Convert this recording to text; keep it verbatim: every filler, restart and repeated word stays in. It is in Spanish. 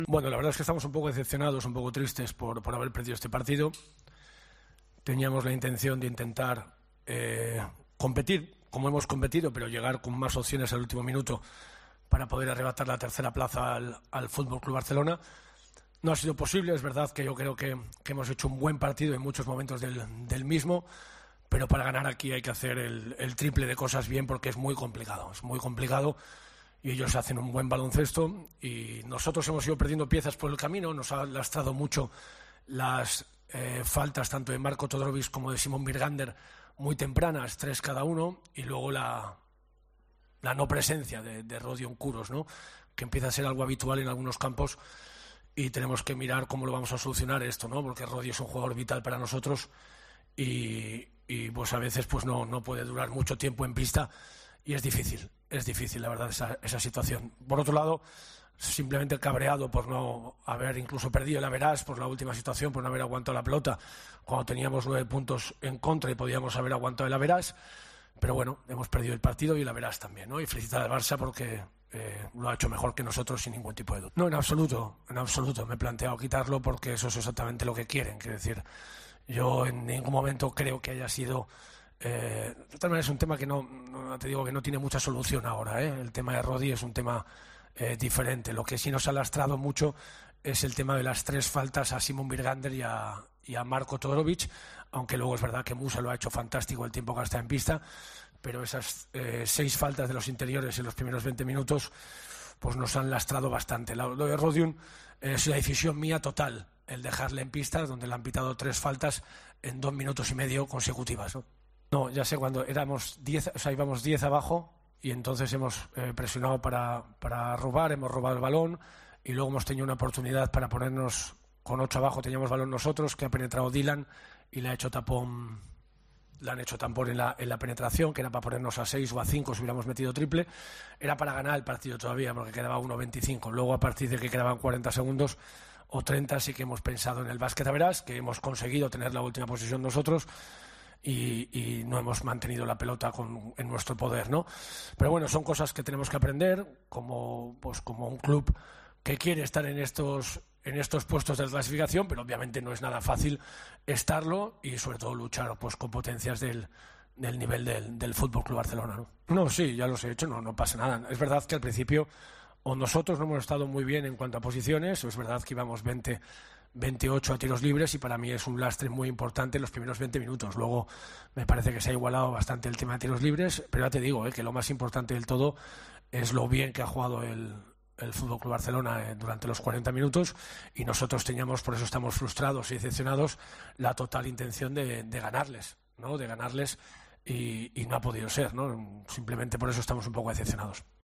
Bueno, la verdad es que estamos un poco decepcionados, un poco tristes por, por haber perdido este partido. Teníamos la intención de intentar eh, competir, como hemos competido, pero llegar con más opciones al último minuto para poder arrebatar la tercera plaza al, al F C Barcelona. No ha sido posible, es verdad que yo creo que, que hemos hecho un buen partido en muchos momentos del, del mismo, pero para ganar aquí hay que hacer el, el triple de cosas bien porque es muy complicado, es muy complicado. Y ellos hacen un buen baloncesto y nosotros hemos ido perdiendo piezas por el camino. Nos ha lastrado mucho las eh, faltas tanto de Marko Todorovic como de Simon Birgander muy tempranas, tres cada uno, y luego la, la no presencia de, de Rodion Kuros, ¿no? Que empieza a ser algo habitual en algunos campos y tenemos que mirar cómo lo vamos a solucionar esto, ¿no? Porque Rodi es un jugador vital para nosotros y, y pues a veces pues no, no puede durar mucho tiempo en pista y es difícil. Es difícil, la verdad, esa, esa situación. Por otro lado, simplemente cabreado por no haber incluso perdido el average por la última situación, por no haber aguantado la pelota cuando teníamos nueve puntos en contra y podíamos haber aguantado el average. Pero bueno, hemos perdido el partido y el average también, ¿no? Y felicitar al Barça porque eh, lo ha hecho mejor que nosotros sin ningún tipo de duda. No, en absoluto, en absoluto. Me he planteado quitarlo porque eso es exactamente lo que quieren. Quiero decir, yo en ningún momento creo que haya sido... Eh, de todas maneras es un tema que no, no te digo que no tiene mucha solución ahora, ¿eh? El tema de Rodi es un tema eh, diferente. Lo que sí nos ha lastrado mucho es el tema de las tres faltas a Simon Birgander y a, y a Marko Todorovic, aunque luego es verdad que Musa lo ha hecho fantástico el tiempo que está en pista, pero esas eh, seis faltas de los interiores en los primeros veinte minutos pues nos han lastrado bastante. Lo, lo de Rodion eh, es una decisión mía total, el dejarle en pista, donde le han pitado tres faltas en dos minutos y medio consecutivas, ¿no? No, ya sé, cuando éramos diez, o sea, íbamos diez abajo y entonces hemos eh, presionado para, para robar, hemos robado el balón y luego hemos tenido una oportunidad para ponernos con ocho abajo, teníamos balón nosotros, que ha penetrado Dylan y le ha hecho tapón, le han hecho tampón en la, en la penetración, que era para ponernos a seis o a cinco si hubiéramos metido triple, era para ganar el partido todavía porque quedaba uno veinticinco, luego a partir de que quedaban cuarenta segundos o treinta sí que hemos pensado en el básquet a verás, que hemos conseguido tener la última posición nosotros. Y, y no hemos mantenido la pelota con, en nuestro poder, ¿no? Pero bueno, son cosas que tenemos que aprender como, pues, como un club que quiere estar en estos, en estos puestos de clasificación, pero obviamente no es nada fácil estarlo y sobre todo luchar pues, con potencias del, del nivel del, del F C Barcelona, ¿no? No, sí, ya los he hecho, no, no pasa nada. Es verdad que al principio o nosotros no hemos estado muy bien en cuanto a posiciones, o es verdad que íbamos veinte, veintiocho a tiros libres y para mí es un lastre muy importante en los primeros veinte minutos. Luego me parece que se ha igualado bastante el tema de tiros libres, pero ya te digo eh, que lo más importante del todo es lo bien que ha jugado el, el F C Barcelona eh, durante los cuarenta minutos y nosotros teníamos, por eso estamos frustrados y decepcionados, la total intención de, de ganarles, ¿no? De ganarles y, y no ha podido ser, ¿no? Simplemente por eso estamos un poco decepcionados.